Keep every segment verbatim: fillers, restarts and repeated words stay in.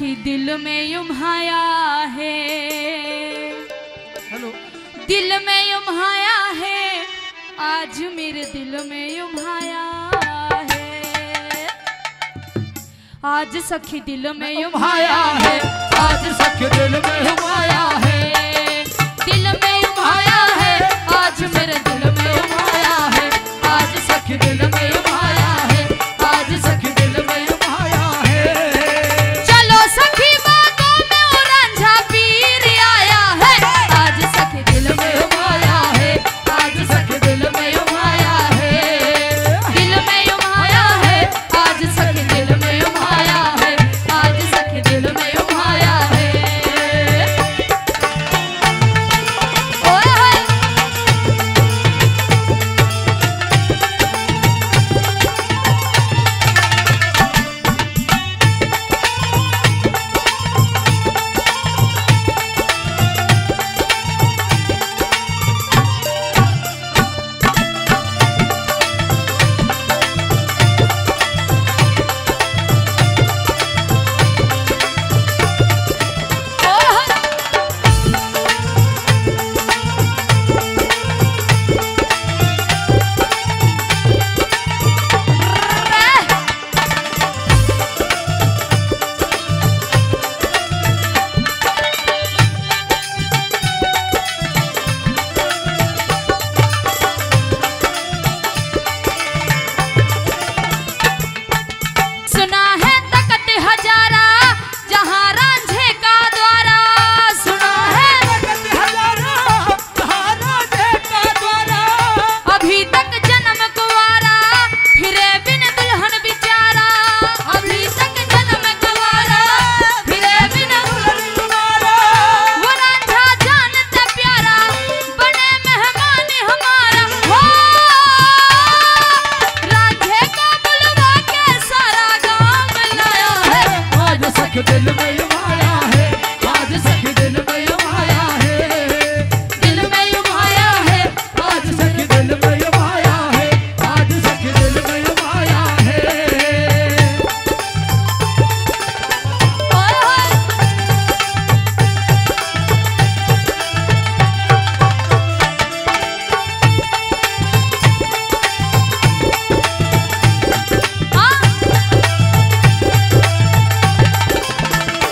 कि दिल में युम्हाया है, हेलो, दिल में युम्हाया है, आज मेरे दिल में युम्हाया है, आज सखी दिल में युम्हाया है, आज सखी दिल में युम्हाया है, दिल में युम्हाया है, आज मेरे दिल में युम्हाया है, आज सखी दिल में युम्हाया है, आज सखी दिल में युम्हाया है। चलो सखी बागों में वो रांझा पीर आया है, आज सखी दिल में युम्हाया है, आज सखी दिल में युम्हाया है, दिल में युम्हाया है, आज सखी दिल में युम्हाया है, आज सखी दिल में युम्हाया है। ओए होए सुना है तकत हजारा जहाँ रांझे का द्वारा, सुना है हजारा सहारा देता द्वारा, अभी तक जन्म कुंवारा फिरे बिन दुल्हन बिचारा, अभी तक जन्म कुंवारा फिरे बिन दुल्हन तुम्हारा वो रांझा जानता प्यारा बने मेहमान हमारा, हो रांझे को बुलवा के सारा गांव लाया है, आज सखी दिल में युम्हाया है, आज सखी दिल में युम्हाया है, दिल में युम्हाया है, आज सखी दिल में युम्हाया है, आज सखी दिल में युम्हाया है। ओए होए हाँ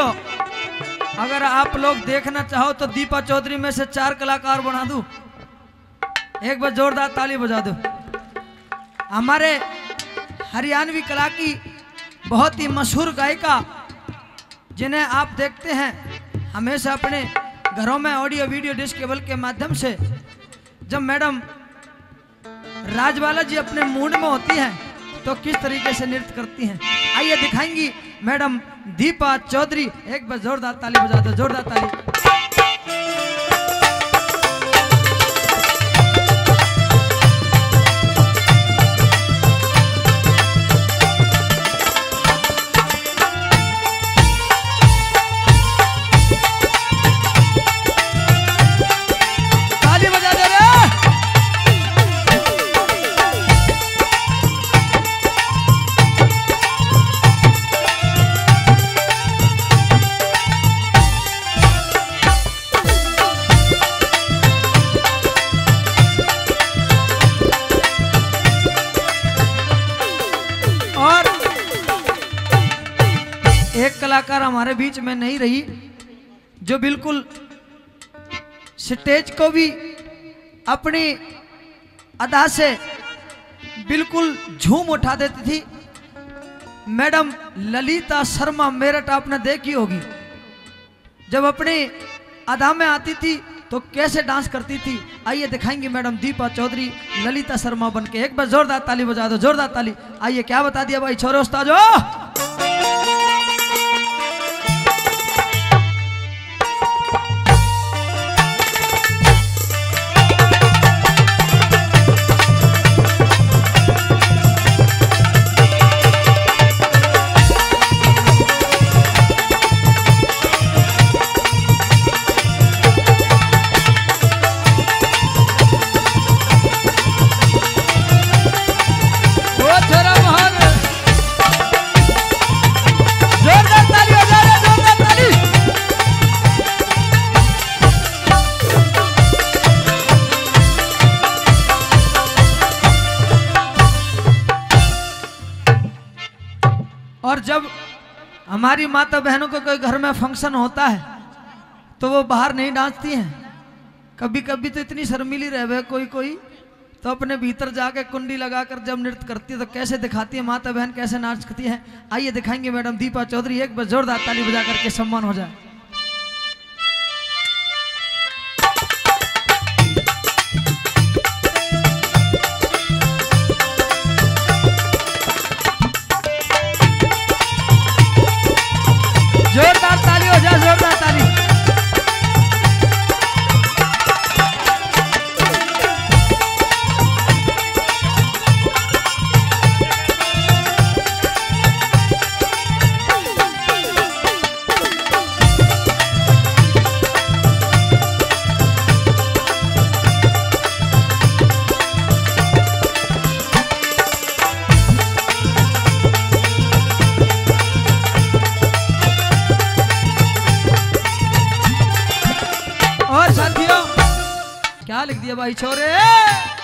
साथियों, अगर आप लोग देखना चाहो तो दीपा चौधरी में से चार कलाकार बना दूं। एक बार जोरदार ताली बजा दो। हमारे हरियाणवी कला की बहुत ही मशहूर गायिका, जिन्हें आप देखते हैं हमेशा अपने घरों में ऑडियो वीडियो डिस्क केबल के माध्यम से। जब मैडम राजबाला जी अपने मूड में होती हैं तो किस तरीके से नृत्य करती हैं, आइए दिखाएंगी मैडम दीपा चौधरी। एक बार जोरदार ताली बजा दो, जोरदार ताली। एक कलाकार हमारे बीच में नहीं रही जो बिल्कुल स्टेज को भी अपनी अदा से बिल्कुल झूम उठा देती थी। मैडम ललिता शर्मा मेरठ आपने देखी होगी, जब अपनी अदा में आती थी तो कैसे डांस करती थी। आइए दिखाएंगे मैडम दीपा चौधरी ललिता शर्मा बनके। एक बार जोरदार ताली बजा दो, जोरदार ताली। आइए, क्या बता दिया भाई छोरे उस्ताद। और जब हमारी माता बहनों को कोई घर में फंक्शन होता है तो वो बाहर नहीं नाचती हैं। कभी कभी तो इतनी शर्मीली रहे कोई कोई तो अपने भीतर जाके कुंडी लगाकर जब नृत्य करती है तो कैसे दिखाती है माता बहन, कैसे नाचती है। आइए दिखाएंगे मैडम दीपा चौधरी। एक बार जोरदार ताली बजा करके सम्मान हो जाए। जोरदार ताली हो जाए, जोरदार ताली। और साथियों, क्या लिख दिया भाई छोरे।